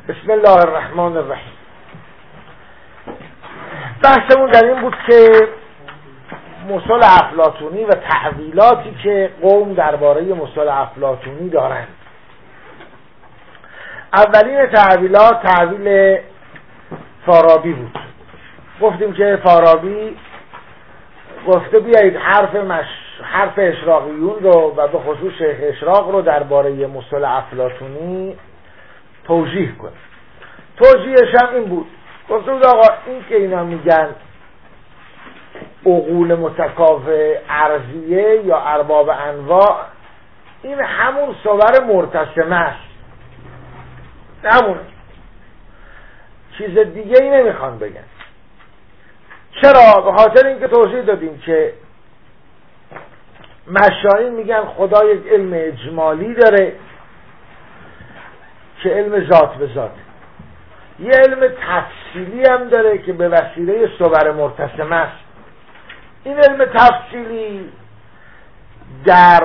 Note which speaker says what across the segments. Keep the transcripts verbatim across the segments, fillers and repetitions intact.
Speaker 1: بسم الله الرحمن الرحیم. بحثمون در این بود که مصطلح افلاطونی و تعویلاتی که قوم درباره مصطلح افلاطونی دارند. اولین تعویلات تعویل فارابی بود. گفتیم که فارابی گفته بیایید حرف مش... حرف اشراقیون رو و به خصوص شیخ اشراق رو درباره مصطلح افلاطونی توجیه کنه. توجیهش هم این بود، گفته بود آقا این که اینا میگن عقول متکافئ ارضیه یا ارباب انواع، این همون صور مرتسمه است، همونه، چیز دیگه ای نمیخوان بگن. چرا؟ به خاطر اینکه توضیح دادیم که مشایخ میگن خدا یک علم اجمالی داره که علم ذات به ذات، یه علم تفصیلی هم داره که به وسیله صور مرتسمه است. این علم تفصیلی در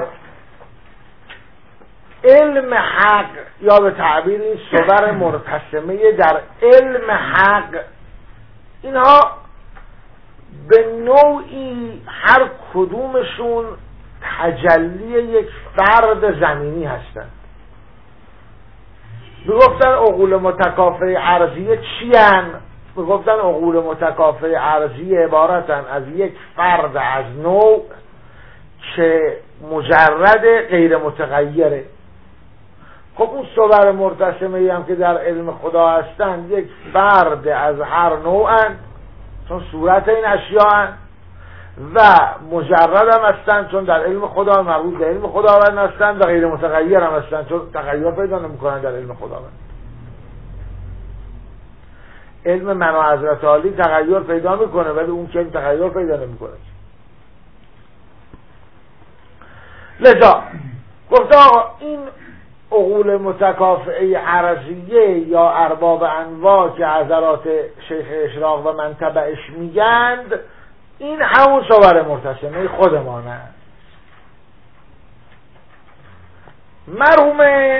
Speaker 1: علم حق یا به تعبیر این صور مرتسمه در علم حق، اینها به نوعی هر کدومشون تجلی یک فرد زمینی هستند. میگفتن عقول متکافئ ارضیه چی هن؟ میگفتن عقول متکافئ ارضیه عبارتن از یک فرد از نوع که مجرد غیر متغیره. خب اون صور مرتسمه هم که در علم خدا هستن یک فرد از هر نوعن، چون صورت این اشیاء هن، و مجرد هم هستن چون در علم خدا مربوط به علم خداوند هستن، و غیر متغیر هم هستن چون تغییر پیدا نمی‌کنن در علم خداوند. علم من و حضرت عالی تغییر پیدا میکنه ولی اون که تغییر پیدا نمیکنه. لذا گفته آقا این عقول متکافئ ارضیه یا ارباب انواع که حضرات شیخ اشراق و من تبعش میگند، این همون صور مرتسمه خودمان است. مرحوم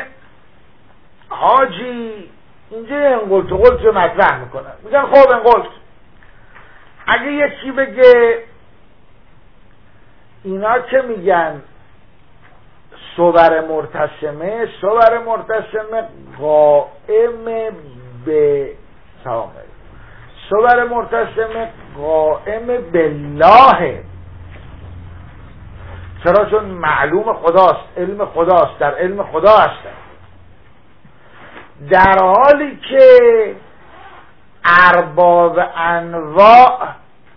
Speaker 1: حاجی اینجا انقلت و قلت رو مطرح میکنن، میگن خب انقلت، اگه یکی بگه اینا که میگن صور مرتسمه، صور مرتسمه قائم به سلام صور مرتسمه قائم بالله، چرا؟ چون معلوم خداست، علم خداست، در علم خدا هستن، در حالی که ارباب انواع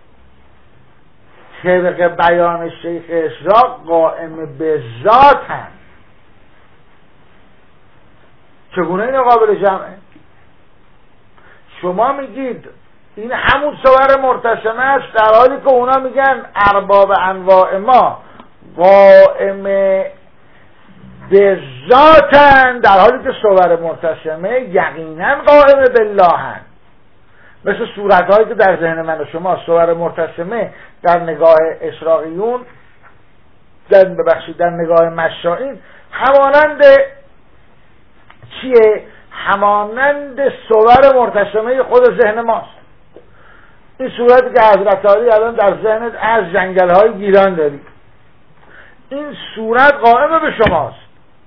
Speaker 1: طبق بیان شیخ اشراق قائم به ذات هم. چگونه این قابل جمعه؟ شما میگید این همون صور مرتسمه است در حالی که اونا میگن ارباب انواع ما قائم به ذاتن، در حالی که صور مرتسمه یقینا قائم باللهن. مثل صورتهایی که در ذهن من و شما صور مرتسمه در نگاه اشراقیون، در ببخشید در نگاه مشائین همانند چیه؟ همانند صور مرتسمه خود ذهن ماست. این صورتی که حضرت عالی الان در ذهنت از جنگل‌های گیلان داری، این صورت قائم به شماست.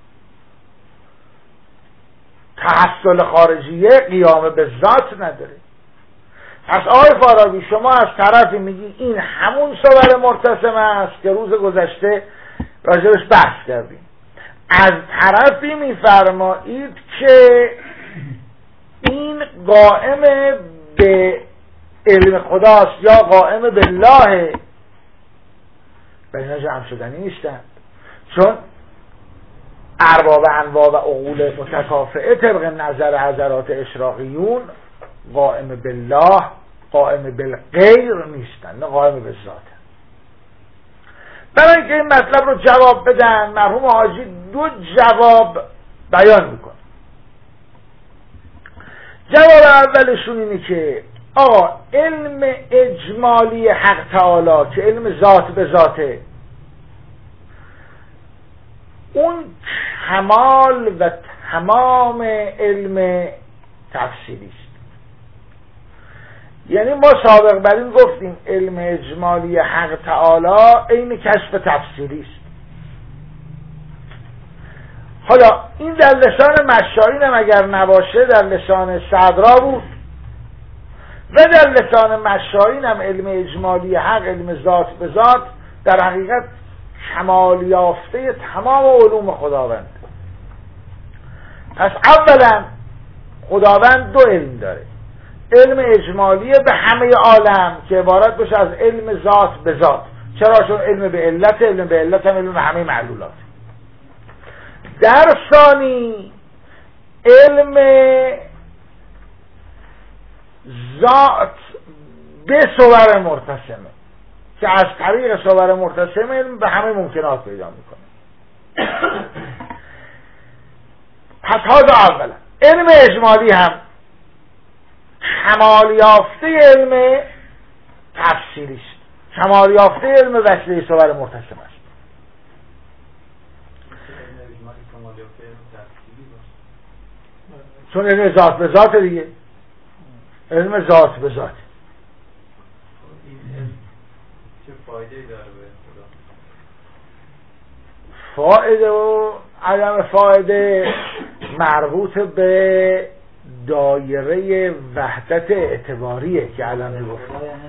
Speaker 1: تحصل خارجیه قیام به ذات نداره. پس آقای فارابی شما از طرفی میگی این همون صور مرتسمه است که روز گذشته راجبش بحث کردیم، از طرفی میفرمایید که این قائم به علم خداست یا قائم بالله، و اینا جمع شدنی نیستند، چون ارباب انواع و عقول متکافئه طبق نظر حضرات اشراقیون قائم بالله قائم بالغیر نیستن، نه قائم بالذات. برای اینکه این مطلب رو جواب بدن مرحوم حاجی دو جواب بیان میکنه. جواب اولشون اینه که آقا علم اجمالی حق تعالی که علم ذات به ذاته، اون کمال و تمام علم تفصیلی است. یعنی ما سابق بر این گفتیم علم اجمالی حق تعالی عین کشف تفصیلی است. حالا این در لسان مشایین هم اگر نباشه در لسان صدرا بود و در لسان مشایین هم علم اجمالی حق، علم ذات به ذات، در حقیقت کمال یافته تمام علوم خداوند. پس اولا خداوند دو علم داره، علم اجمالی به همه عالم که عبارت باشه از علم ذات به ذات. چرا؟ چون علم به علت، علم به علت هم علم به همه معلولات. در ثانی علم ذات به صور مرتسمه که از طریق صور مرتسمه علم به همه ممکنات پیدا میکنه. پس هذا اولا علم اجمالی هم کمال یافته علم تفصیلی است، کمال یافته علم وسیله صور مرتسم است. چون علم ذات به ذات دیگه، علم ذات به ذات.
Speaker 2: چه فایده داره به خدا؟
Speaker 1: فایده و عدم فایده مربوط به دایره وحدت اعتباریه که الان میگفت.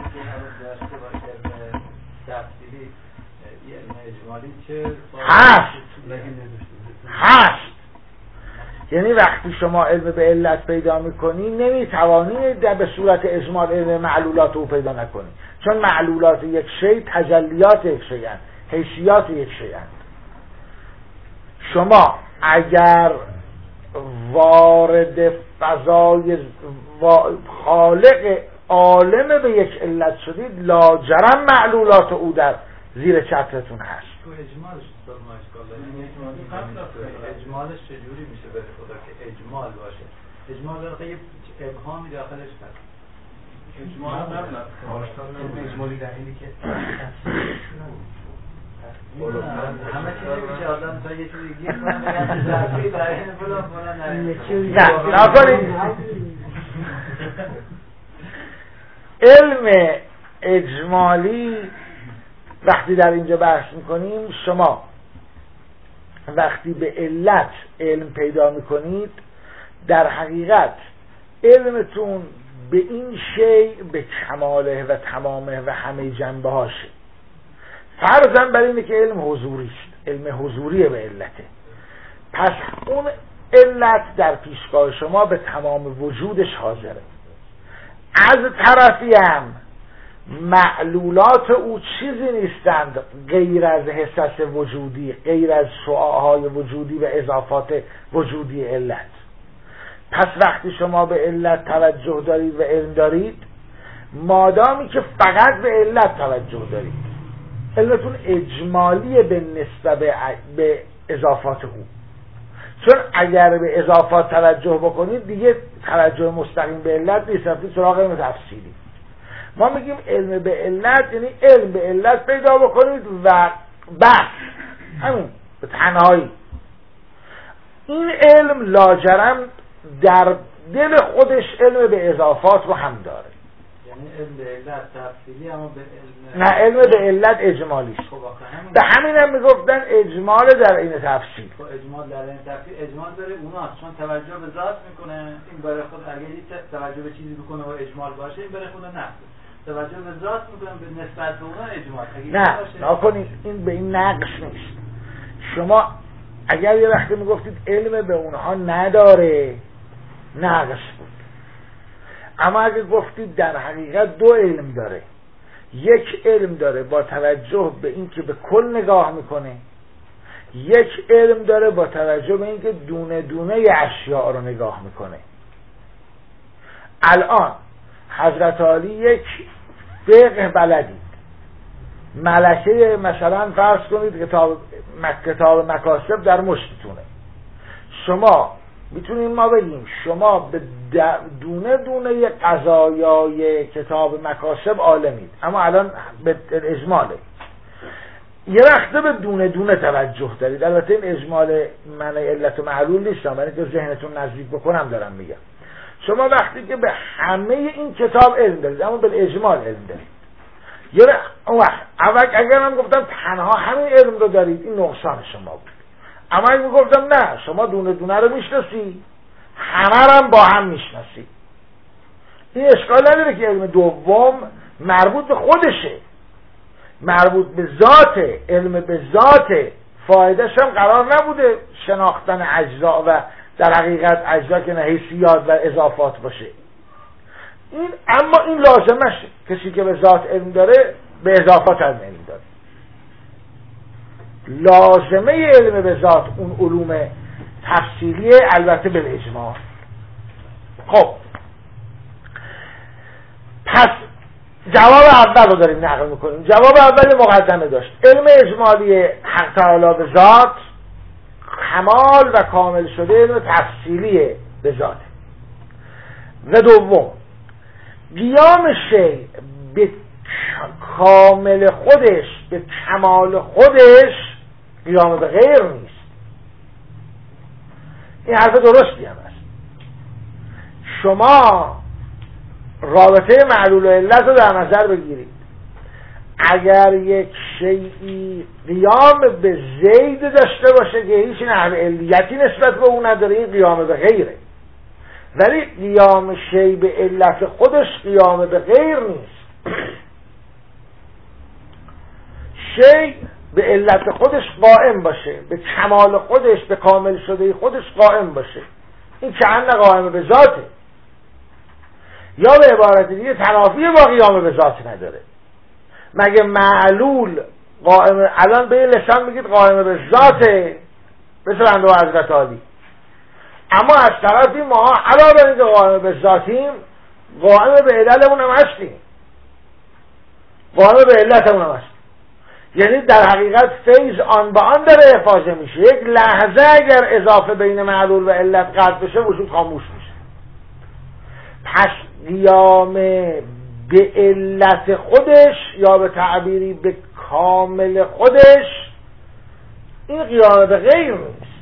Speaker 1: هست هست یعنی وقتی شما علم به علت پیدا میکنی نمیتوانی در به صورت اجمال علم معلولات رو پیدا نکنی، چون معلولات یک شی تجلیات یک شی هست، حیثیات یک شی هست. شما اگر وارد فضای خالق عالم به یک علت شدید لاجرم معلولات او در زیر چترتون هست.
Speaker 2: تو اجمالش تو ما اشکال داره. اجمالش چجوری میشه به خدا که اجمال باشه؟ اجمال داره یه ابهامی داخلش هست. اجمال قبل از اجمالی در اینه که همه چیزی میشه آدم تا یه چیزی گیر کنه میگن ظرفی برای این فلان فلان
Speaker 1: نه نکنید. علم اجمالی وقتی در اینجا بحث میکنیم، شما وقتی به علت علم پیدا میکنید در حقیقت علمتون به این شیء به کماله و تمامه و همه جنبه هاشه. فرضاً بر اینه که علم حضوری است، علم حضوری به علته. پس اون علت در پیشگاه شما به تمام وجودش حاضره. از طرفی هم معلولات او چیزی نیستند غیر از حسس وجودی، غیر از شعاعهای وجودی و اضافات وجودی علت. پس وقتی شما به علت توجه دارید و علم دارید، مادامی که فقط به علت توجه دارید، علمتون اجمالی به نسبت به اضافات او. چون اگر به اضافات توجه بکنید دیگه توجه مستقیم به علت نیست، رفتید سراغ علم تفصیلی. ما میگیم علم به علت یعنی علم به علت پیدا بکنید و بس همین به تنهایی. این علم لاجرم در دل خودش علم به اضافات رو هم داره.
Speaker 2: یعنی علم به علت تفصیلی اما به علم
Speaker 1: نه علم به علت اجمالی است. به همین هم میگفتن اجمال در این تفصیل.
Speaker 2: خب اجمال در این تفصیل اجمال داره اوناست، چون توجه به ذات میکنه. این برای خود اگه توجه به چیزی بکنه و اجمال باشه، این برای خود نقص. توجه به ذات میکنه به نسبت به اون اجمال.
Speaker 1: نه نکنید، این به این نقص نیست. شما اگر یه وقتی میگفتید علم به اونها نداره، نقص بود. اما اگه گفتید در حقیقت دو علم داره، یک علم داره با توجه به اینکه به کل نگاه میکنه، یک علم داره با توجه به اینکه دونه دونه اشیاء رو نگاه میکنه. الان حضرت علی یک فقه بلدید، ملکه مثلا فرض کنید کتاب کتاب مکاسب در مشتتونه، شما میتونیم ما بگیم شما به دونه دونه قضایای کتاب مکاسب عالمید، اما الان به اجماله. یه وقته به دونه دونه توجه دارید. البته این اجمال معنی علت و معلول نیستم، ولی که ذهنتون نزدیک بکنم دارم میگم. شما وقتی که به همه این کتاب علم دارید، اما به اجمال علم دارید، یعنی اون وقت اول اگر من گفتم تنها همین علم رو دارید، این نقصان شما بود. اما اگر گفتم نه، شما دونه دونه رو میشناسی، همه رو هم با هم میشناسی، این اشکال نداره که علم دوم مربوط به خودشه، مربوط به ذات، علم به ذات، فایدهش هم قرار نبوده شناختن اجزا و در حقیقت اجزا که نه حیثیات و اضافات باشه. این اما این لازمشه، کسی که به ذات علم داره به اضافات هم علم داره. لازمه علم به ذات اون علوم تفصیلیه، البته به اجمال. خب پس جواب اول رو داریم نقل میکنیم. جواب اول مقدمه داشت، علم اجمالی حق تعالی به ذات کمال و کامل شده علم تفصیلی به ذات. و دوم، قیام شیء به کامل خودش، به کمال خودش، قیام به غیر نیست. این حرف درستی هم است. شما رابطه معلول و علت رو در نظر بگیرید. اگر یک شیئی قیام به زید داشته باشه که هیچ نحو علیتی نسبت به اون نداره، این قیام به غیره. ولی قیام شیء به علت خودش قیام به غیر نیست. شیء به علت خودش قائم باشه، به کمال خودش، به کامل شده خودش قائم باشه، این که ان قائم به ذاته. یا به عبارت دیگه تنافی با قیام به ذات نداره. مگه معلول قائم، الان به لسان میگید قائم به ذاته مثل بنده و حضرت عالی، اما از طرفی ما علاوه بر اینکه قائم به ذاتیم، قائم به علتمون هم هستیم، قائم به علتمون هم هستیم. یعنی در حقیقت فیض آن به آن داره افاضه میشه. یک لحظه اگر اضافه بین معلول و علت قطع بشه، وجود خاموش میشه. پس قیام به علت خودش یا به تعبیری به کامل خودش، این قیام به غیر نیست،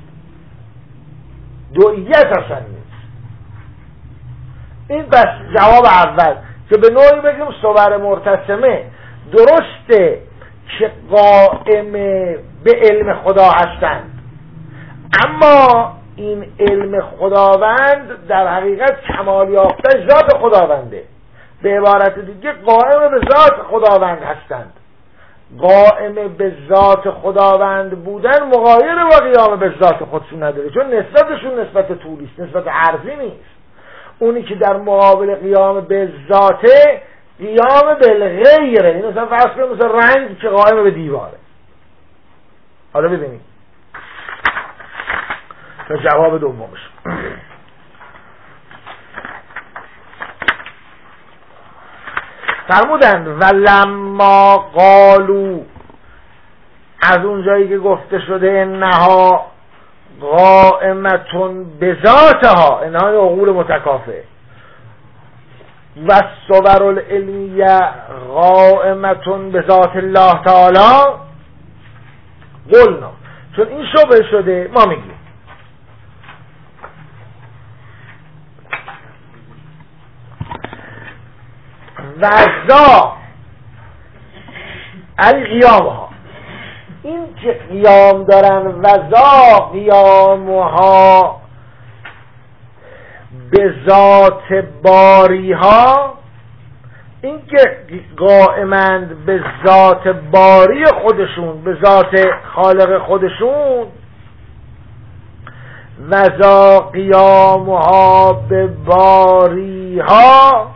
Speaker 1: دوئیت اصلا نیست. این بس جواب اول که به نوعی بگیم صور مرتسمه درسته که قائم به علم خدا هستند، اما این علم خداوند در حقیقت کمال یافته ذات خداونده. به عبارت دیگه قائم به ذات خداوند هستند. قائم به ذات خداوند بودن مغایر با قیام به ذات خودشون نداره، چون نسبتشون نسبت طولی است، نسبت عرضی نیست. اونی که در مقابل قیام به ذاته قیام بالغیره. این مثلا فرض کنید مثلا رنگ که قائم به دیواره. حالا ببینید تا جواب دومش. فرمودند ولما قالو، از اون جایی که گفته شده انها قائمتون به ذاتها، انها عقول متکافئه، و الصور العلمیه قائمتون به ذات الله تعالی، قلنا، چون این شبه شده ما میگیم وزا القیامها، این که قیام دارن وزا قیامها به ذات باری ها، این که قائمند به ذات باری خودشون، به ذات خالق خودشون، وزا قیامها به باری ها،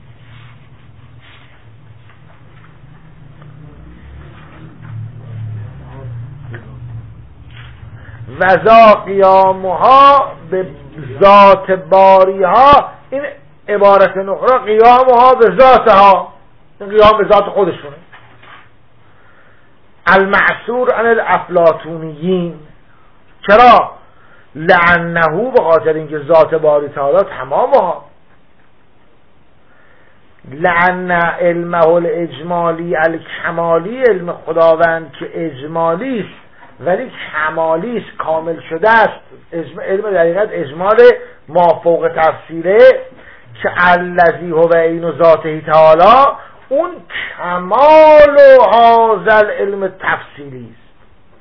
Speaker 1: وزا قیامها به ذات باریها، این عبارت نخرا قیامها به ذاتها، این قیام به ذات خودشونه. المعصور عن الافلاطونیین، چرا؟ لعنه، به خاطر اینکه ذات باری تعالی تمامها، لعن علمه الاجمالی الکمالی، علم خداوند که اجمالی است ولی کمالی است، کامل شده است. علم در حقیقت اجمال ما فوق تفسیره که الذی هو عین ذاته تعالی، اون کمال و هذا العلم تفصیلی است.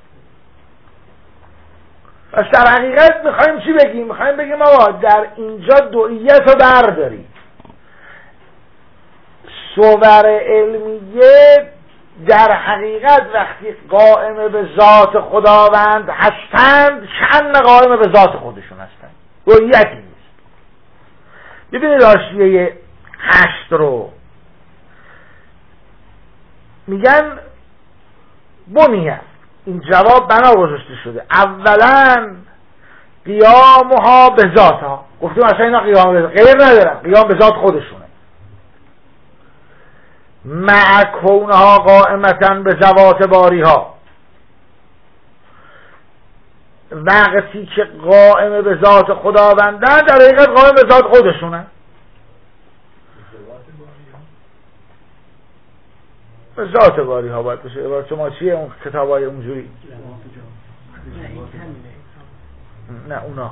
Speaker 1: پس در حقیقت میخوایم چی بگیم؟ میخوایم بگیم آقا در اینجا دوئیت رو برداریم. صور علمیه در حقیقت وقتی قائم به ذات خداوند هستند چند قائم به ذات خودشون هستند، دوئیتی نیست. ببینید حاشیه هشت رو میگن بنیه، این جواب بنا گذاشته شده. اولا قیامها به ذاتها، گفتیم اصلا اینا قیام به غیر ندارن، قیام به ذات خودشونه. مع کونها قائمتا به ذوات باریها، وقتی که قائم به ذات خداوندن در حقیقت قائم به ذات خودشونه. به ذات باری ها باید بشه. عبارت شما چیه اون کتاب های اونجوری؟ نه اونا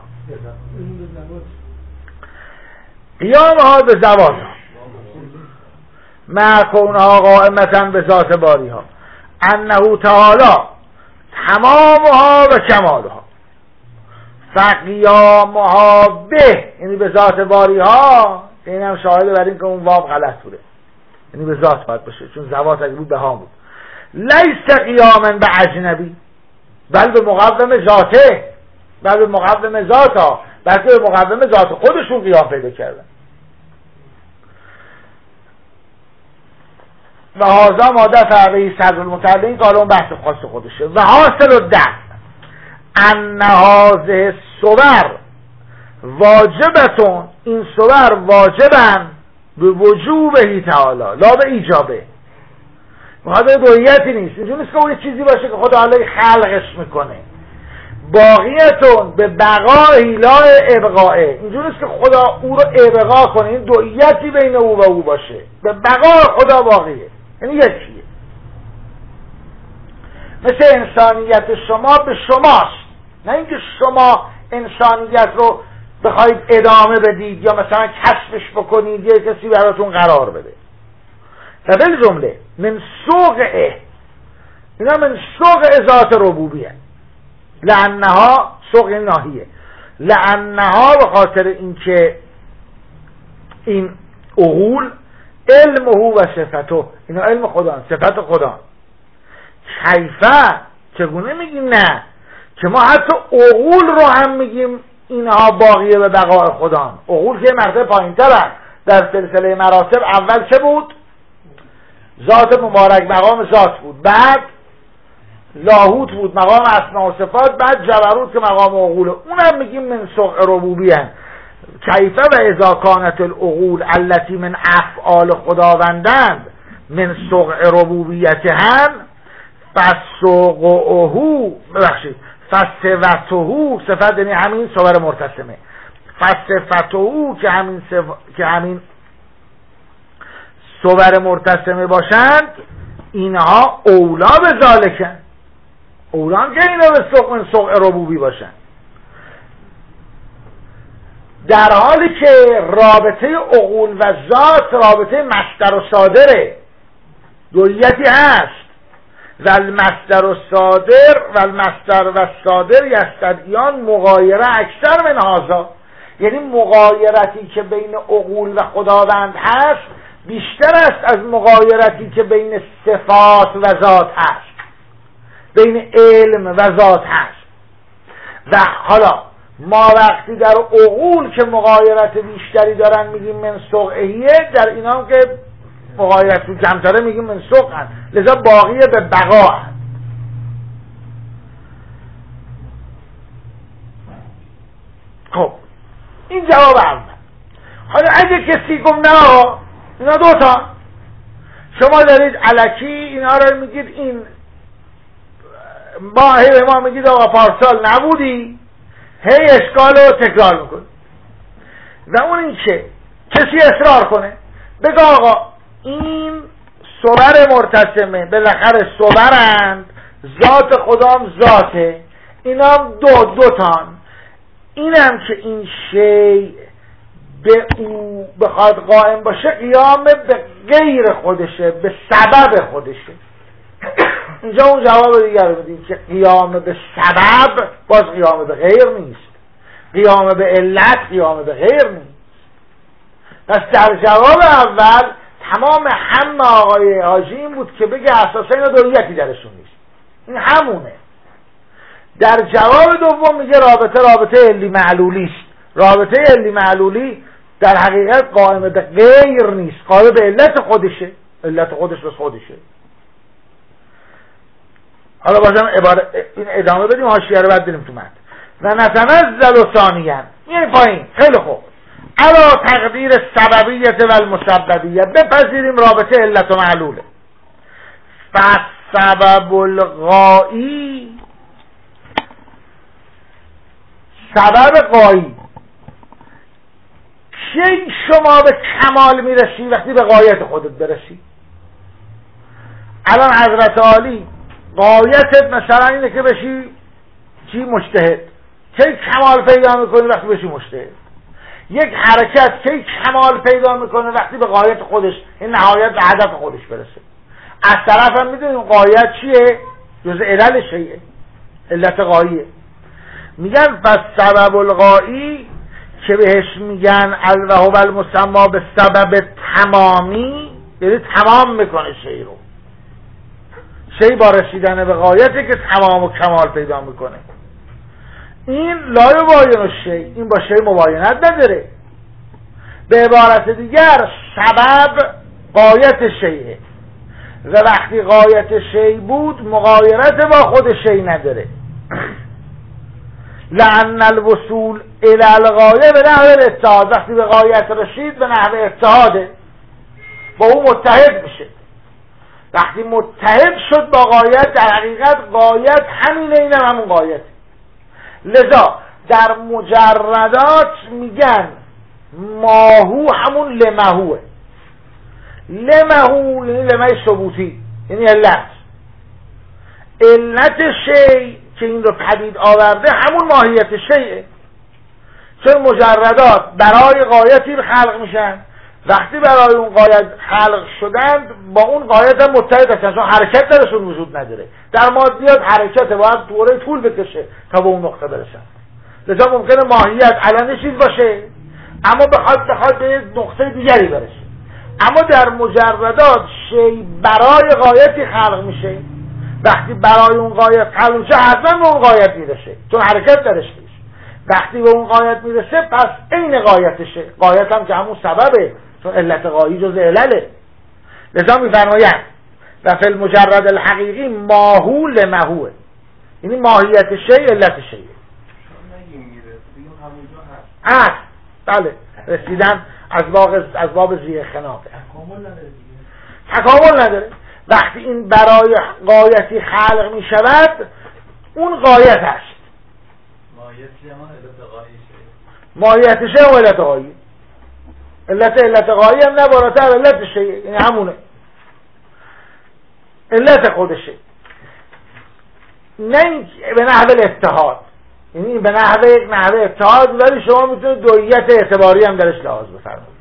Speaker 1: قیام ها به ذوات ها، مع کونها قائمتا به ذات باری ها، انه تعالی تمامها و کمالها، فقیامها به، یعنی به ذات باری ها. این هم شاهده بر این که اون واو غلط بوده، یعنی به ذات باید باشه، چون ذوات اگه بود به ها بود. لیس قیاما به اجنبی، بل به مقوم ذاته، بل به مقوم ذاتا، بلکه به مقوم ذات خودشون قیام پیدا کردن. و هذا ما دفع به صدر المتعلم، که حالا اون بحث خاص خودشه. و حاصل الدفع ان هذه الصور واجبتون، این صور واجبن به وجوبه تعالی لا به ایجابه. مقابل دوئیتی نیست، اینجور نیست که اون چیزی باشه که خدا علی خلقش میکنه. باقیتون به بقایی لا ابقائه، اینجور نیست که خدا او رو ابقا کنه، این دوئیتی بین او و او باشه، به بقا خدا باقیه، یعنی یکیه. مثل انسانیت شما به شماست، نه اینکه شما انسانیت رو بخواید ادامه بدید یا مثلا کشفش بکنید یا کسی براتون قرار بده. و بل جمله من سوقه، اینا من سوق ذات ربوبیه، لانها سوق ناهیه، لانها به خاطر اینکه این عقول علمه و صفته، اینا علم خدا، صفت خدا. کیفه، چگونه میگیم نه که ما حتی عقول رو هم میگیم اینها باقیه به بقای خدا. عقول که مرتبه پایین تر در سلسله مراتب، اول چه بود؟ ذات مبارک مقام ذات بود، بعد لاهوت بود مقام اسماء و صفات، بعد جبروت که مقام عقوله، اونم میگیم من سوق ربوبیه. کیفه و اذا کانت العقول التي من افعال خداوندند من سوق ربوبیتهن فسوقه، ببخشید فصفته، صفت یعنی همین صور مرتسمه، فصفته که همین صف... که همین صور مرتسمه باشند، اینها اولا به ذالکن، اولان که اینا به سوق من سوق ربوبی باشند، در حالی که رابطه عقول و ذات رابطه مصدر و صادره، دوئیتی هست. و المصدر و صادر و المصدر و صادر یستدعیان مغایره اکثر من هذا، یعنی مغایرتی که بین عقول و خداوند هست بیشتر است از مغایرتی که بین صفات و ذات هست، بین علم و ذات هست. و حالا ما وقتی در عقول که مغایرت بیشتری دارن میگیم من سوقهیه، در اینا هم که مغایرت رو کمتره میگیم من سوق هست، لذا باقیه به بقا هست. خب این جواب اول. حالا اگه کسی گم نه اینا دوتا، شما دارید الکی اینا رو میگید، این با هی ما میگید آقا پارسال نبودی، هی اشکال رو تکرار میکن. و اون این که کسی اصرار کنه بگه آقا این صور مرتسمه بالاخره صورند، ذات خدام ذاته، اینا دو دو تان، اینم که این شی به او بخواد قائم باشه قیام به غیر خودشه، به سبب خودشه. اینجا اون جواب دیگر رو بدیم که قیام به سبب باز قیام به غیر نیست، قیام به علت قیام به غیر نیست. پس در جواب اول تمام هم آقای حاجی این بود که بگه اساسا اینا دویتی درشون نیست، این همونه. در جواب دوم میگه رابطه رابطه علی معلولی است. رابطه علی معلولی در حقیقت قائم به غیر نیست، قائم به علت خودشه، علت خودش بس خودشه. حالا بازم عبارت این ادامه بدیم حاشیه رو بعد بریم تو متن. و نتنزل ثانیاً، این پایین خیلی خوب، علا تقدیر سببیت و المسببیت، بپذیریم رابطه علت و معلوله. فسبب الغایی، سبب غایی کی شما به کمال میرسی؟ وقتی به غایت خودت برسی. الان حضرت عالی غایتت مثلا اینه که بشی چی؟ مجتهد. کی کمال پیدا میکنی؟ وقتی بشی مجتهد. یک حرکت کی کمال پیدا میکنه؟ وقتی به غایت خودش، این نهایت به هدف خودش برسه. از طرف هم میدونیم غایت چیه؟ جز علل شیئه، علت غاییه. میگن پس سبب الغایی که بهش میگن الوهو المسما به سبب تمامی، یعنی تمام میکنه شی رو. شی با رسیدن به غایته که تمام و کمال پیدا میکنه. این لا یباین شی، این با شی مباینت نداره. به عبارت دیگر سبب غایت شیه و وقتی غایت شی بود مغایرت با خود شی نداره. لأن الوصول الى الغایه به نحو الاتحاد، وقتی به غایت رسید به نحو اتحاده، با اون متحد میشه. وقتی متحد شد با غایت، در حقیقت غایت همینه، اینم همون غایت. لذا در مجردات میگن ماهو همون لمهوه. لمهو یعنی لمه ثبوتی، یعنی علت. علت شی که این رو پدید آورده همون ماهیت شیعه. چون مجردات برای غایتی خلق میشن، وقتی برای اون غایت خلق شدند با اون غایت هم متحد هستن، چون حرکت درشون وجود نداره. در مادیات حرکت باید دوره طول بکشه تا به اون نقطه برسن. لذا ممکنه ماهیت علنی چیز باشه اما بخواد بخواد به نقطه دیگری برسه. اما در مجردات شی برای غایتی خلق میشه، وقتی برای اون غایت خلق میشه حتما به اون غایت میرسه، چون حرکت درش نیست. وقتی به اون غایت میرسه پس عین غایتشه. غایت هم که همون سببه، چون علت غایی جز علله. لذا میفرمایند و فی المجرد الحقیقی ماهو لمهوه، یعنی ماهیت شی علت شیه. هست بله، رسیدن از باب از باب زیر خناقه تکامل نداره. تکامل نداره. وقتی این برای غایتی خلق می شود اون غایت هست. ماهیت شیء و علت غایی. علت علت غایی هم نه بالاتر علت شیء، یعنی همونه علت خودشه، نه به نحو الاتحاد، یعنی به نحو یک نحو اتحاد، ولی شما میتونید دویت اعتباری هم درش لحاظ بفرمایید.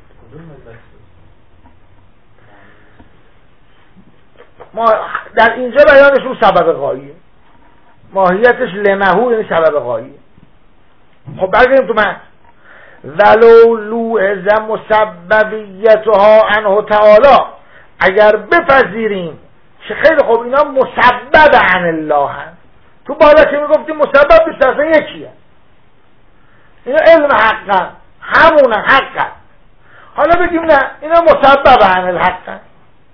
Speaker 1: ما در اینجا بیانشون سبب غاییه، ماهیتش لمهو یعنی سبب غاییه. خب برگردیم تو من ولو لوعظ مسببیتها عنه تعالی، اگر بپذیریم که خیلی خوب اینا مسبب عن الله هست، تو بالا که میگفتیم مسبب بیست اصلا یکیه، اینا علم حقا همونه حقا. حالا بگیم نه اینا مسبب عن الحق هست،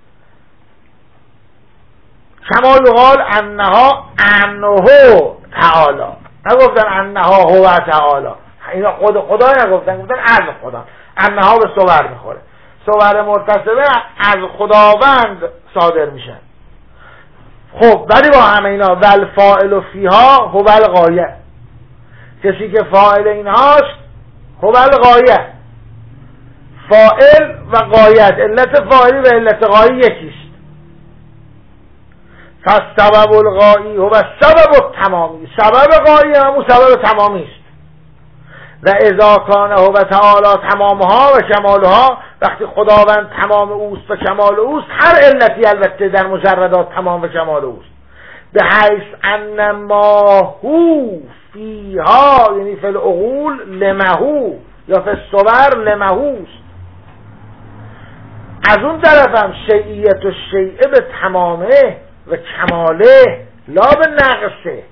Speaker 1: کما یقال انها عنه تعالی، نگفتن انها هو تعالی، اینا خود خدا نگفتن، گفتن از خدا. انها به صور میخوره، صور مرتسبه از خداوند صادر میشن. خب ولی با همه اینا ول فاعل فیها هو الغایه، کسی که فاعل اینهاست هو الغایه، فاعل و غایت، علت فاعلی و علت غایی یکیست. پس سبب الغایی هو سبب التمامی، سبب غایی همون سبب تمامی است. و اذا کانه و تعالی تمامها و کمالها، وقتی خداوند تمام اوست و کمال اوست، هر علتی البته در مجردات تمام و کمال اوست، به حیث ان ما هو فیها، یعنی فی العقول لمهو یا فی الصور لمهوست. از اون طرف هم شیعیت و شیعه به تمامه و کماله لا به نقصه،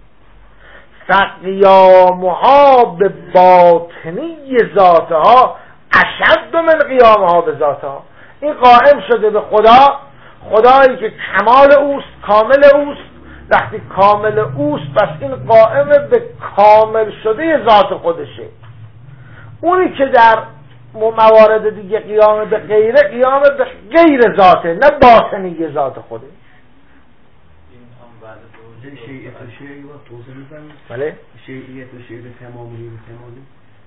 Speaker 1: فقیامها به باطنی ذاتها اشد من قیامها به ذاتها. این قائم شده به خدا، خدایی که کمال اوست، کامل اوست. وقتی کامل اوست پس این قائم به کامل شده ذات خودشه. اونی که در موارد دیگه قیام به غیره، قیام به غیر ذاته، نه باطنی ذات خوده.
Speaker 3: شیعیت و شیعه و توضیح می‌فهمید؟
Speaker 1: بله؟
Speaker 3: شیعیت و شیعه تمامی و تمامی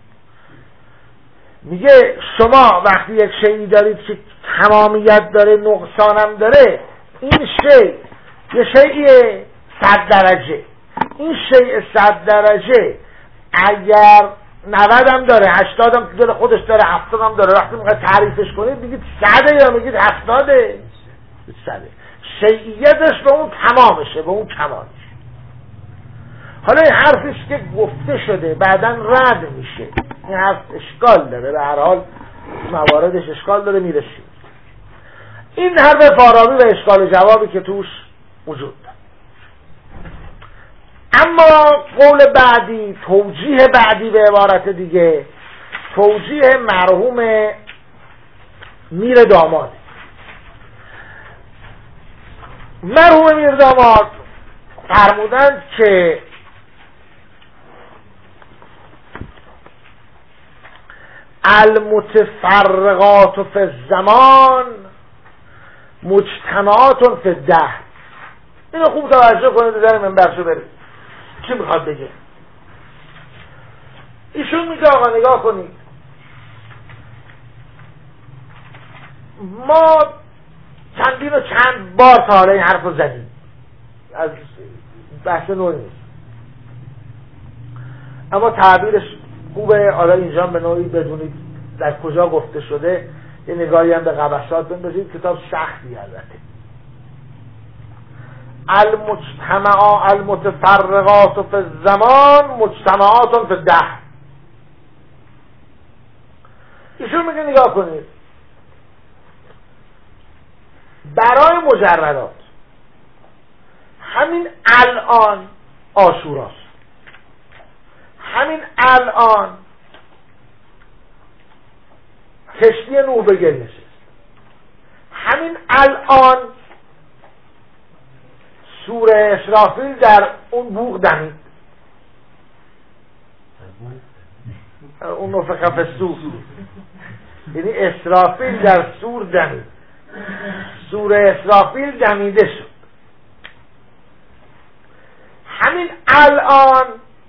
Speaker 1: میگه شما وقتی یک شیعی دارید که تمامیت داره نقصانم داره، این شیع یه شیعی صد درجه، این شیع صد درجه اگر نود هم داره، هشتاد هم داره خودش داره، هفتاد هم داره، وقتی میخواد تعریفش کنید میگید صده یا میگید هفتاده؟ صده. شیعیتش به اون تمامشه، به اون کمالش. حالا این حرفش که گفته شده بعداً رد میشه، این حرف اشکال داره، به هر حال مواردش اشکال داره، میرسیم. این حرف فارابی و اشکال جوابی که توش وجود داره. اما قول بعدی، توجیه بعدی به عبارت دیگه، توجیه مرحوم میر داماد. مرحوم میر داماد فرمودند که المتفرقات فی الزمان مجتمعات فی الدهر. اینو خوب توجه کنید، در منبرشو برید چی میخواد بگه. ایشون میگه آقا نگاه کنید، ما چندین و چند بار تا حالا این حرف رو زدیم، از بحث نوعی نیست، اما تعبیرش خوبه. حالا اینجا به نوعی بدونید در کجا گفته شده، یه نگاهی هم به قبسات بندازید، کتاب سختی البته. المجتمع المتفرقات فی الزمان مجتمعات فی الدهر. ایشون میگه نگاه کنید، برای مجردات همین الان عاشوراست، همین الان کشتی نوح به گل نشست، همین الان سوره اسرافیل در اون بوق دمید، اون نفخ فی الصور، یعنی اسرافیل در سور دمید، سوره اسرافیل دمیده شد. همین الان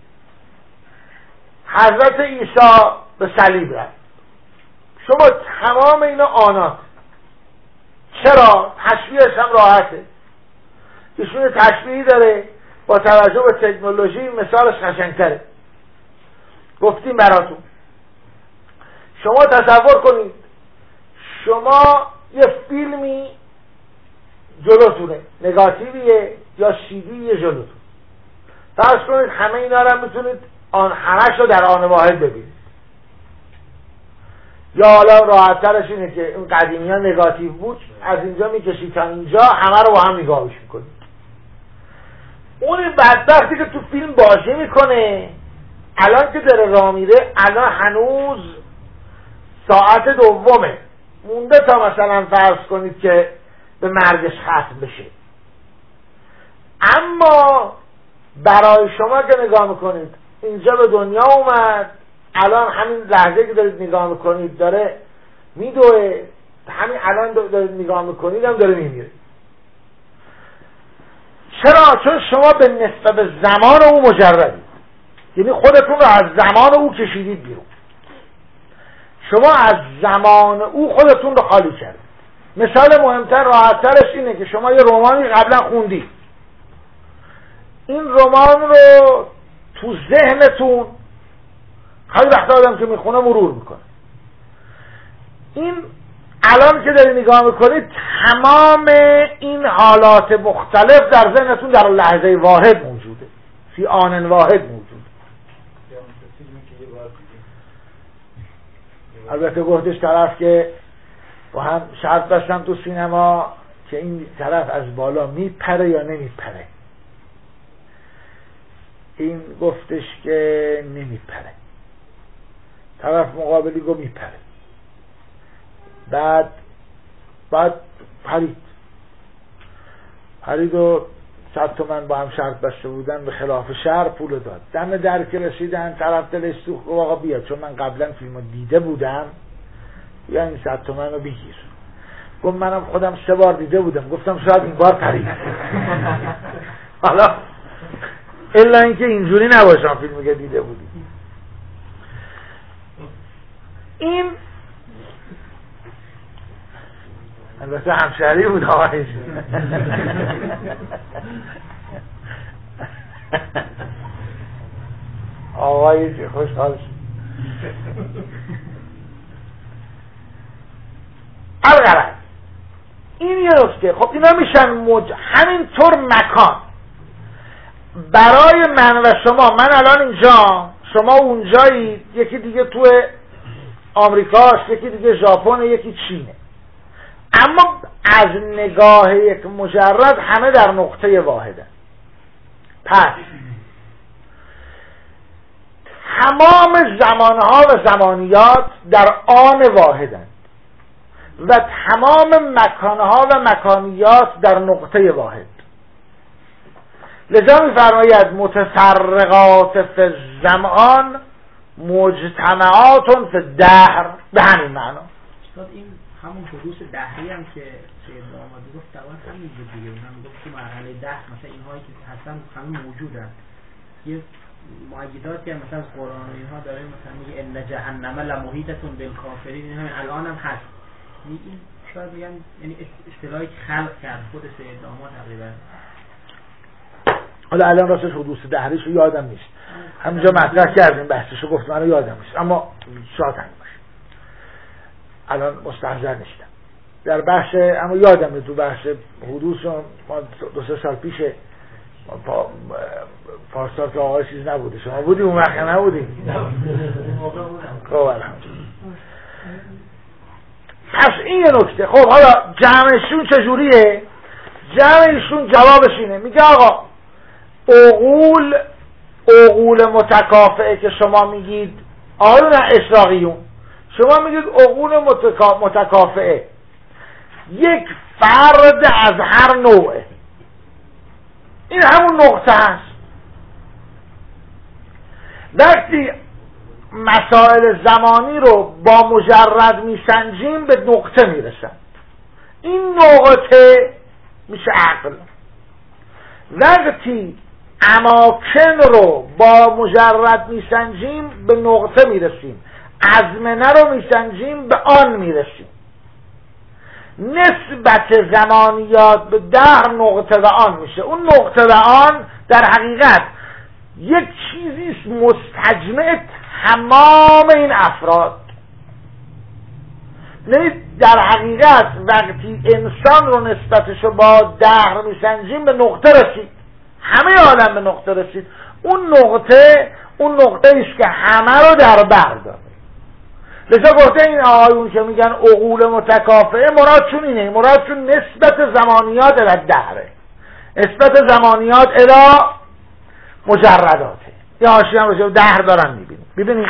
Speaker 1: حضرت عیسی به صلیب رفت. شما تمام اینا آنات. چرا؟ تشبیهش هم راحته. ایشون تشبیهی داره با توجه به تکنولوژی، مثالش قشنگتره. گفتیم براتون. شما تصور کنید شما یه فیلمی جلوتونه، نگاتیویه یا شیدیه جلوتون. فرض کنید همه اینا رو میتونید آن همش رو در آن واحد ببینید. یا حالا راحت‌ترش اینه که این قدیمی ها نگاتیو بود، از اینجا میکشید تا اینجا همه رو با هم نگاهش میکنید. اون بدبختی که تو فیلم بازی میکنه الان که داره راه میره، الان هنوز ساعت دومه، مونده تا مثلا فرض کنید که به مرگش ختم بشه. اما برای شما که نگاه میکنید اینجا به دنیا اومد، الان همین لحظه که دارید نگاه میکنید داره میدوه، همین الان دارید نگاه میکنید هم داره میمیره. چرا؟ چون شما به نسبت به زمان او مجردید، یعنی خودتون رو از زمان او کشیدید بیرون. شما از زمان او خودتون رو خالی کردید. مثال مهمتر راحت‌ترش اینه که شما یه رمانی قبلا خوندید، این رمان رو تو ذهنتون خیلی وقتا آدم که میخونه مرور میکنه. این الان که داری نگاه میکنید تمام این حالات مختلف در ذهنتون در لحظه واحد موجوده، فی آن واحد موجوده. البته گفتش طرف که با هم شرط داشتم تو سینما که این طرف از بالا میپره یا نمیپره. این گفتش که نمیپره، طرف مقابلی گفت میپره. بعد بعد پرید پرید و صد تومن با هم شرط بسته بودن، به خلاف شرط پول داد. دم در که رسیدن طرف دلش سوخت، گفت آقا بیا چون من قبلا فیلمو دیده بودم بیا این صد تومن رو بگیر. گفت منم خودم سه بار دیده بودم. گفتم شاید این بار پرید. حالا الا اینکه اینجوری نباشم فیلمی که دیده بودی. این البته همشهری بود آقایش. آقایش خوشحال شد. الغرض این یه نکته. خب اینا میشن مج... همینطور مکان برای من و شما. من الان اینجا، شما اونجایی، یکی دیگه تو آمریکاست، یکی دیگه ژاپن، یکی چینه. اما از نگاه یک مجرد همه در نقطه واحده. پس تمام زمانها و زمانیات در آن واحدند و تمام مکانها و مکانیات در نقطه واحد. لذا می‌فرماید متفرقات فی الزمان مجتمعات فی الدهر. به همین معنا
Speaker 4: این همون حدوث دهری هم که سید آماده گفت دوان همین بود دیگه. هم گفت تو مرحله ده مثلا اینهایی که هستن همین موجودن. یه معیداتی هم مثلا از قرآن و اینها داره، مثلا میگه ان جهنم لمحیطة بالکافرین. این همین الان هم هست. این شاید بگن یعنی اصطلاحی که خلق کرد خود سید آماده تقریبا.
Speaker 1: حالا الان راستش حدوث دهریش رو یادم نیست، همینجا مطرح کردیم بحثشو، گفت من رو یادم نیست، اما شاید هم باشه. الان مستحضر نیستم در بحث، اما یادمه تو بحث حدوث ما دو سه سال پیش پا پارسال که آقای چیز نبوده، شما بودی اون وقت نبودیم؟ خب الحمدلله. پس این یه نکته. خب حالا جمعشون چجوریه؟ جمعشون جوابش اینه، میگه آقا عقول عقول متکافئه که شما میگید، آقایون اشراقیون شما میگید عقول متکا... متکافئه یک فرد از هر نوعه. این همون نقطه هست. وقتی مسائل زمانی رو با مجرد میسنجیم به نقطه میرسن. این نقطه میشه عقل. وقتی اماکن رو با مجرد میسنجیم به نقطه میرسیم، ازمنه رو میسنجیم به آن میرسیم. نسبت زمانیات به ده نقطه و آن میشه. اون نقطه و آن در حقیقت یک چیزیست مستجمع تمام این افراد. یعنی در حقیقت وقتی انسان رو نسبتشو با دهر میسنجیم به نقطه رسید، همه عالم به نقطه رسید. اون نقطه اون نقطه ایست که همه رو در بر داره. لذا گفته این آقایون که میگن عقول متکافئه مرادشون اینه، مرادشون نسبت زمانیات الی دهره، نسبت زمانیات الی مجرداته. یه حاشیه هم راجع به دهر دارن میبینیم. ببینید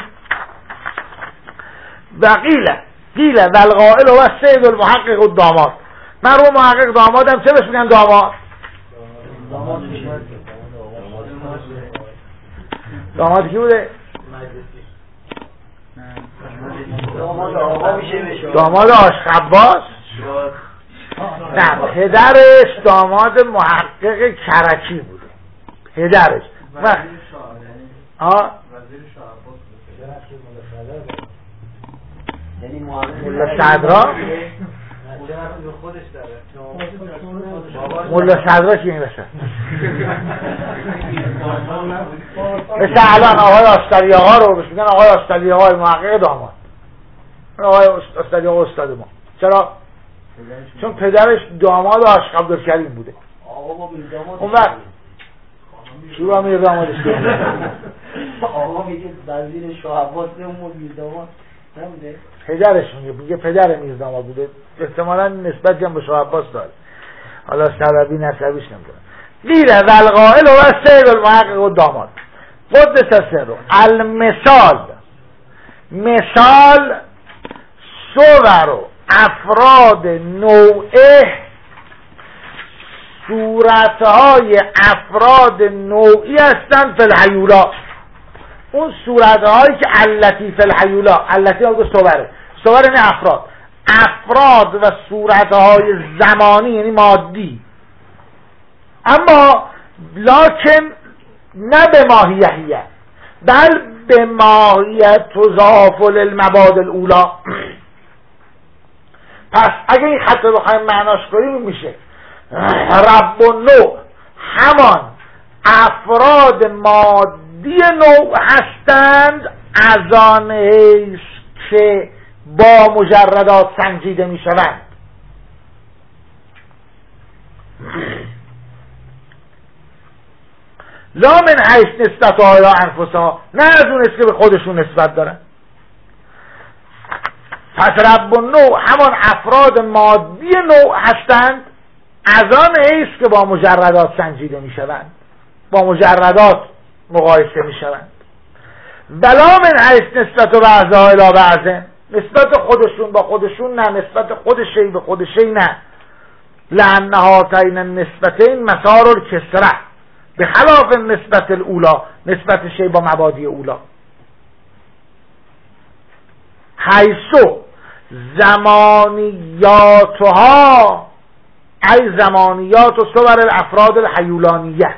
Speaker 1: وقیله قیله والقائل و السید المحقق الداماد. من رو محقق دامادم، چه بهش میگن داماد؟ داماد کی بوده؟ داماد آشخباس؟ نه، پدرش داماد محقق کرکی بوده. پدرش ها مولا صدرا مولا صدرا کی این بسه مثل الان آقای آستری آقا رو بهش میگن آقای آستری آقای محقق داماد، آقای آستری آقا استاد ما. چرا؟ چون پدرش داماد آشق عبدالکریم بوده.
Speaker 3: آقا با میر داماد
Speaker 1: اون وقت شروع هم میر دامادش
Speaker 3: آقا میگه وزیر شاه عباس نمون میر داماد نبوده؟
Speaker 1: پدرش میگه میگه پدر میر داماد بوده، احتمالا نسبتی هم به شاه عباس داره، حالا سببی نسبیش نمیدونم. میره والقائل و سید المحقق و داماد قدس سره. المثال مثال صور و افراد نوعه صورتهای افراد نوعی هستند فی الحیولا. اون صورتهایی که علتی فی الحیولا، علتی ها صوره، صور یعنی افراد، افراد و صورتهای زمانی یعنی مادی، اما لکن نه به ماهیهیه بل به ماهیت تضاف للمباد الاولا. پس اگه این خط رو بخوایم معناش کنیم میشه رب و نوع همان افراد مادی نوع هستند از آن حیث که با مجردات سنجیده میشوند. لا من حیث نسبت ها یا انفسها، نه از اون است که به خودشون نسبت دارن. پس رب و نوع همان افراد مادی نوع هستند از آن حیث که با مجردات سنجیده می شوند، با مجردات مقایسه می شوند. ولا من حیث نسبت و بعضها الی بعضه، نسبت خودشون با خودشون نه، نسبت خود شی به خود شی نه. لأن هاتین النسبتین مسار الکسره به خلاف نسبت الاولا، نسبت شی با مبادی اولا. حیثو زمانیاتها ای زمانیات و صور الافراد الحیولانیه،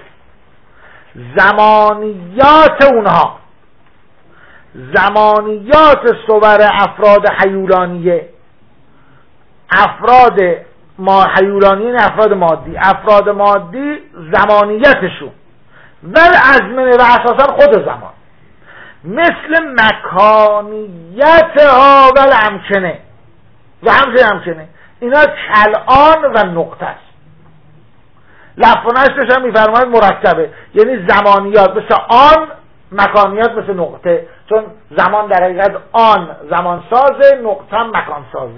Speaker 1: زمانیات اونها، زمانیات صور افراد حیولانیه، افراد ما حیولانیه افراد مادی، افراد مادی زمانیتشون ول ازمنه و اساسا خود زمان، مثل مکانیت ها و امکنه و همچنین امکنه، اینا کلان و نقطه است. لفظ و نشرش هم میفرماید مرکبه، یعنی زمانیات مثل آن، مکانیات مثل نقطه، چون زمان در حقیقت آن زمان سازه، نقطه هم مکان سازه.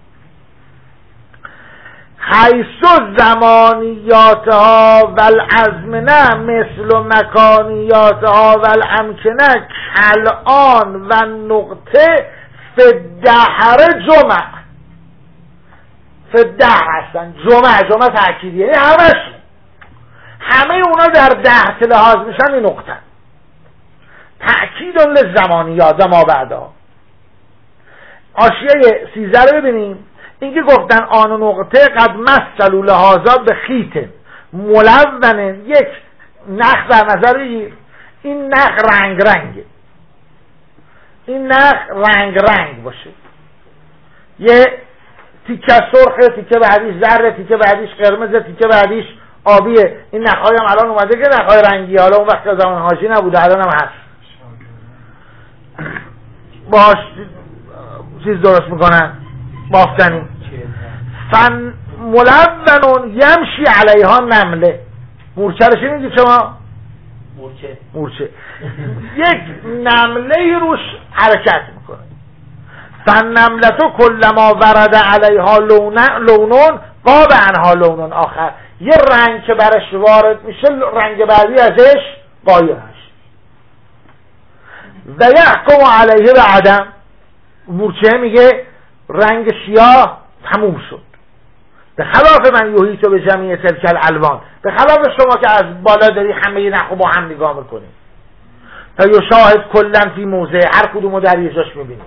Speaker 1: حیث زمانیاتها و الازمنه مثل مکانیاتها و الامکنه کلان و نقطه فدهر جمع، فدهر هستن، جمع جمع تأکیدیه، یعنی همش همه اونا در ده که لحاظ میشن این نقطه تأکید للزمانیات و ما بعدها. حاشیه سیزده رو ببینیم. اینکه گفتن آن نقطه قد مثلوا لهذا به خیط ملون، یک نخ در نظر بگیر، این نخ رنگ رنگه، این نخ رنگ رنگ باشه، یه تیکه سرخه، تیکه بعدیش زرد، تیکه بعدیش قرمز، تیکه بعدیش آبیه. این نخهای هم الان اومده که نخهای رنگی، حالا اون وقت زمان حاجی نبوده، الان هم هست، باش چیز درست میکنن بافتنی. فن ملون یمشی علیها نمله، مورچه رو شنیدید شما؟
Speaker 3: مورچه
Speaker 1: مورچه یک نمله روش حرکت میکنه. فن نملتو کلما ورد علیها لونون قاب عنها لونون آخر، یه رنگ که برش وارد میشه رنگ بعدی ازش قایب میشه. و یحکم علیه به عدم، مورچه میگه رنگ سیاه تموم شد. به خلاف من یوهیتو به جمعی تلکل الوان، به خلاف شما که از بالا داری همه نخو با هم نگاه میکنی تا یو شاهد کلن فی موضع، هر کدومو در یه جاش میبینی.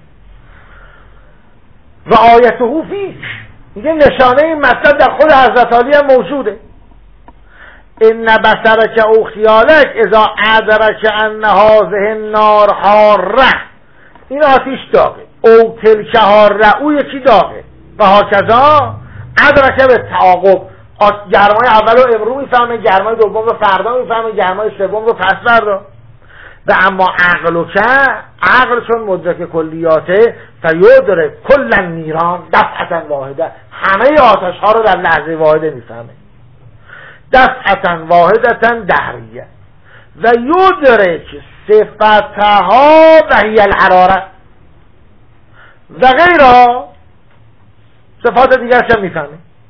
Speaker 1: و آیته فیک، میگه نشانه این مطلب در خود حضرت علی هم موجوده. ان بصرک او خیالک اذا ادرک ان هذه النار حاره، این آتیش داغه، او تلک حاره، او یکی داغه، و هاکذا ادرک به تعاقب، گرمای اول رو امرو میفهمه، گرمای دوم رو فردا میفهمه، گرمای سوم رو پس فردا. و اما عقل و که عقل چون مدرک کلیاته فیدرک کل نیران دفعتا واحده، همه آتش ها رو در لحظه واحده میفهمه، دفعتا واحدتا دهریه. و یدرک صفتها و هی الحراره و غیره، صفات دیگرش هم میفهمه.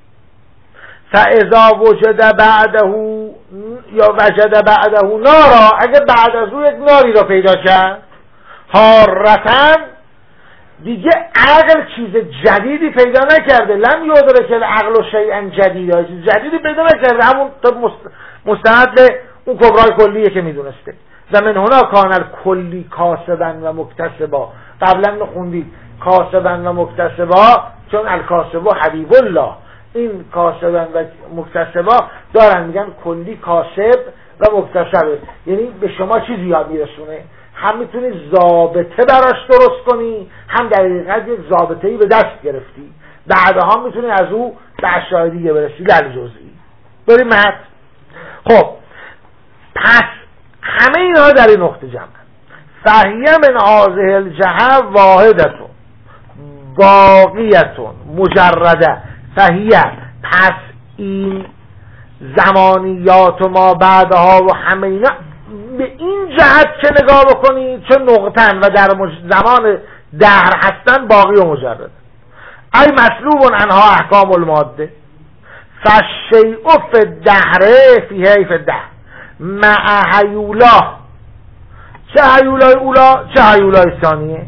Speaker 1: فاذا وجد بعده یا وجد بعده نارا، اگه بعد از او یک ناری را پیدا کرد، حارتن، دیگه عقل چیز جدیدی پیدا نکرده. لم یدرک العقل شیئا جدیدا، چیز جدیدی پیدا نکرده، همون مستند به اون کبرای کلیه که میدونسته. و من هنا کان الکلی کاسبا و مکتسبا، قبلا خوندید کاسبا و مکتسبا، چون الکاسب حبیب الله، این کاسبا و مکتسبا دارن میگن کلی کاسب و مکتسبه، یعنی به شما چیزی یاد میرسونه، هم میتونی ضابطه براش درست کنی، هم در حقیقت یک ضابطه‌ای به دست گرفتی، بعدها میتونی از او به اشیاء دیگه برسی در جزئی. بریم متن. خب پس همه اینها در این نقطه جمع فهیه من هذه الجهه واحدتون باقیتون مجرده. فهیه پس این زمانیات و ما بعدها و همه اینا به این جهت که نگاه بکنید چون نقطن و در زمان دهر هستن باقی و مجرد. ای مسلوب انها احکام الماده فالشیء فی الدهر فی حیف الدهر مع هیولا، چه هیولای اولا چه هیولای ثانیه،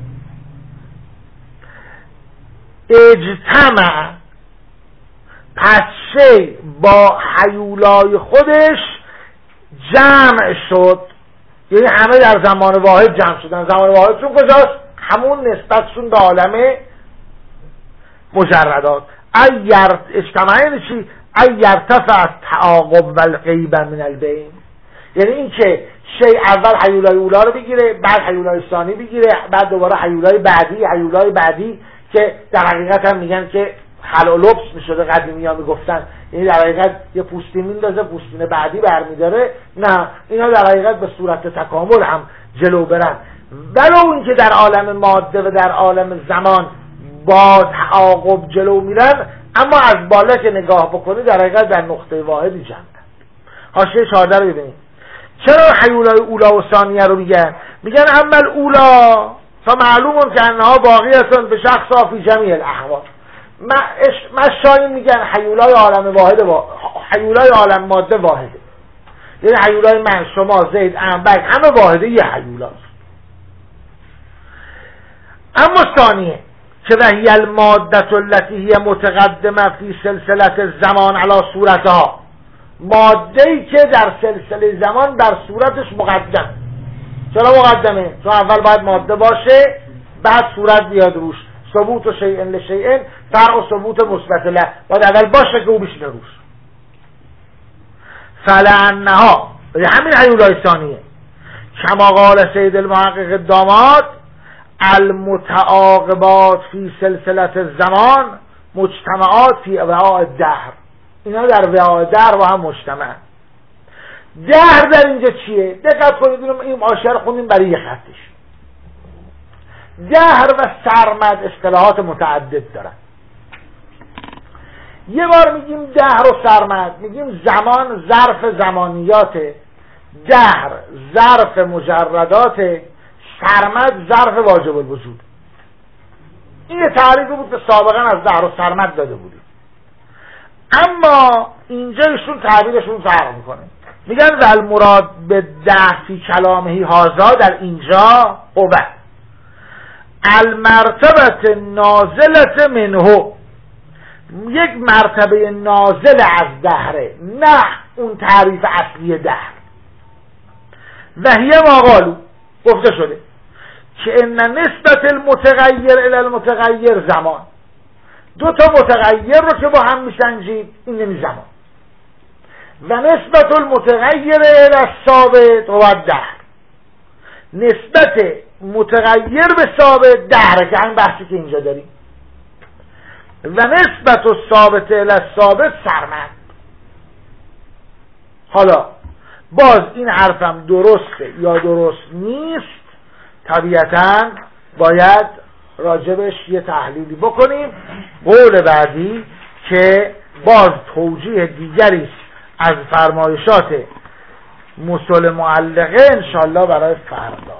Speaker 1: اجتمع، پس شی با حیولای خودش جمع شد، یعنی همه در زمان واحد جمع شدن. زمان واحد چون کجاست؟ همون نسبتشون به عالم مجردات. ایر اجتماع یعنی چی؟ ایر تفع تعاقب و الغیب من البین، یعنی این که شی اول حیولای اولا رو بگیره، بعد حیولای ثانی بگیره، بعد دوباره حیولای بعدی، حیولای بعدی که در حقیقت هم میگن که حل و لبس میشده، قدیمی ها میگفتن، یعنی در حقیقت یه پوستین میندازه پوستین بعدی برمیداره. نه، اینا در حقیقت به صورت تکامل هم جلو برن، ولو این که در عالم ماده و در عالم زمان با تعاقب جلو میرن، اما از بالا که نگاه بکنی در حقیقت در نقطه واحدی جمع. حاشیه چهارده رو ببینید. چرا حیولای اولا و ثانیه رو میگن؟ میگن اما الاولا فمعلومون که انها باقیتون به شخص فی جمیع الاحوال. مشایین میگن حیولای عالم واحد وا... حیولای عالم ماده واحده، یعنی حیولای من، شما، زید، انبک، همه واحده یه حیولاست. اما ثانیه که وهی الماده التي هي متقدمه فی سلسله الزمان علی صورتها، ماده‌ای که در سلسله زمان بر صورتش مقدم. چرا مقدمه؟ چون اول باید ماده باشه، بعد صورت بیاد روش. ثبوت و شیئن لشیئن فرع و ثبوت مثبت له، باید اول باشه که او بشینه روش. فلعنها همین حیولای ثانیه کما قال سید المحقق داماد المتعاقبات فی سلسله الزمان مجتمعات فی وعاء الدهر، اینا در وعاء دهر با هم مجتمع. دهر در اینجا چیه؟ دقت کنید، این معاشر خوندیم برای یه خطش. دهر و سرمد اصطلاحات متعدد دارن. یه بار میگیم دهر و سرمد، میگیم زمان ظرف زمانیاته، دهر ظرف مجرداته، سرمد ظرف واجب الوجود. این یه تعریفی بود که سابقا از دهر و سرمد داده بودیم، اما اینجا ایشون تعبیرشون فرق میکنه. میگن ول مراد به ده فی کلامه هازا، در اینجا قوه المرتبه نازلت منه، یک مرتبه نازل از دهره، نه اون تعریف اصلی دهر. و هی ما قالو، گفته شده که ان نسبت المتغیر الی المتغیر زمان، دو تا متغیر رو که با هم میسنجید این نمی زمان، و نسبت المتغیر الی الثابت و دهر، نسبت متغیر به ثابت دهره که همین بحثی که اینجا داریم، و نسبت الثابت الی الثابت سرمد. حالا باز این حرفم درسته یا درست نیست، طبیعتاً باید راجبش یه تحلیلی بکنیم. قول بعدی که باز توجیه دیگری از فرمایشات مسل معلقه انشالله برای فردا.